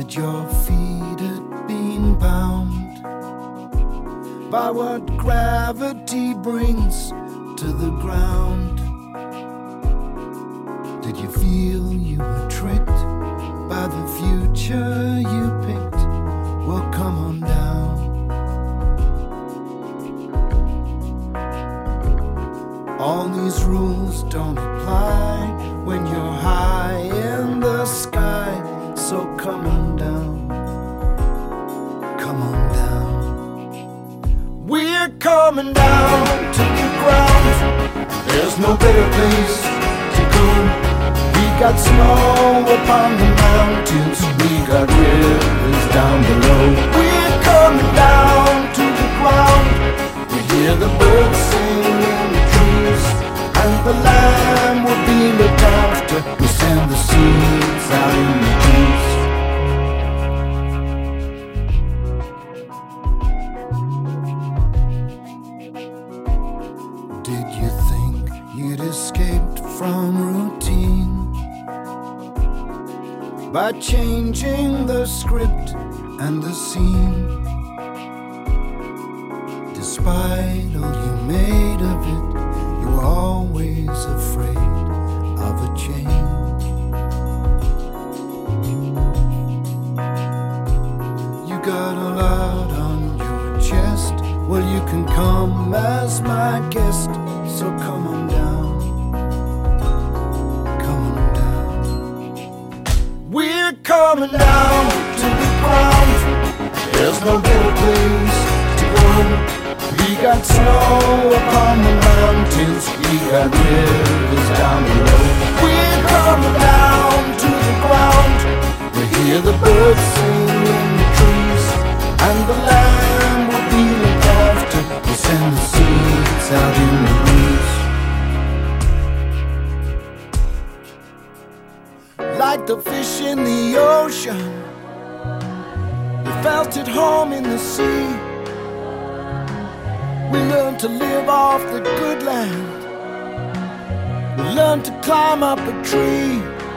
That your feet had been bound by what gravity brings to the ground. Did you feel you were tricked by the future you picked? Well, come on down. All these rules don't apply when you're high in the sky. So come on down, come on down. We're coming down to the ground. There's no better place to go. We got snow upon the mountains, we got rivers down below. We're coming down to the ground. We hear the birds sing in the trees, and the land will be looked after. We send the seeds out in the trees. Did you think you'd escaped from routine by changing the script and the scene? Despite all you made of it, you were always afraid of a change. You got a lot on your chest. Well, you can come as my guest. So come on down, come on down. We're coming down to the ground. There's no better place to go. We got snow upon the mountains, we got rivers down below. We're coming down to the ground. We hear the birds sing in the trees, and the land will be looked after. We send the seeds out in the breeze. Like the fish in the ocean, we felt at home in the sea. We learned to live off the good land. We learned to climb up a tree.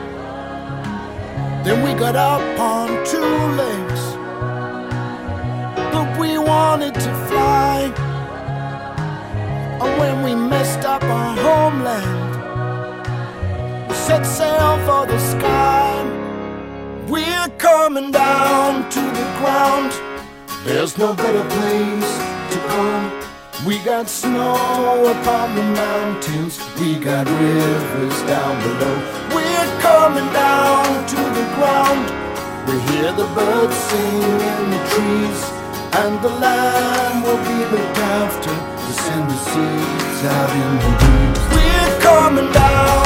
Then we got up on two legs, but we wanted to fly. And when we messed up our homeland, we set sail for the sky. We're coming down to the ground. There's no better place to go. We got snow upon the mountains, we got rivers down below. We're coming down to the ground. We hear the birds sing in the trees, and the land will be looked after. We send the seeds out in the breeze. We're coming down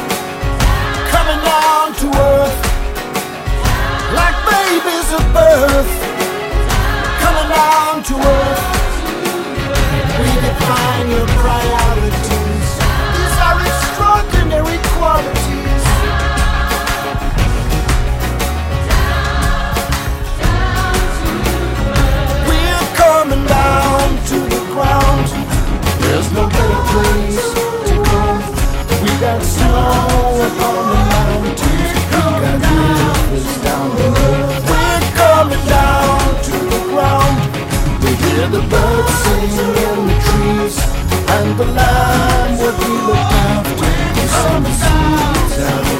to earth, like babies at birth. Coming down to earth. Redefine your priorities. These are extraordinary qualities. We're coming down to the ground. There's no better place to go. We got snow upon the mountains, we got rivers down below. We're coming down to the ground. We hear the birds sing in the trees, and the land will be looked after. We send the seeds out.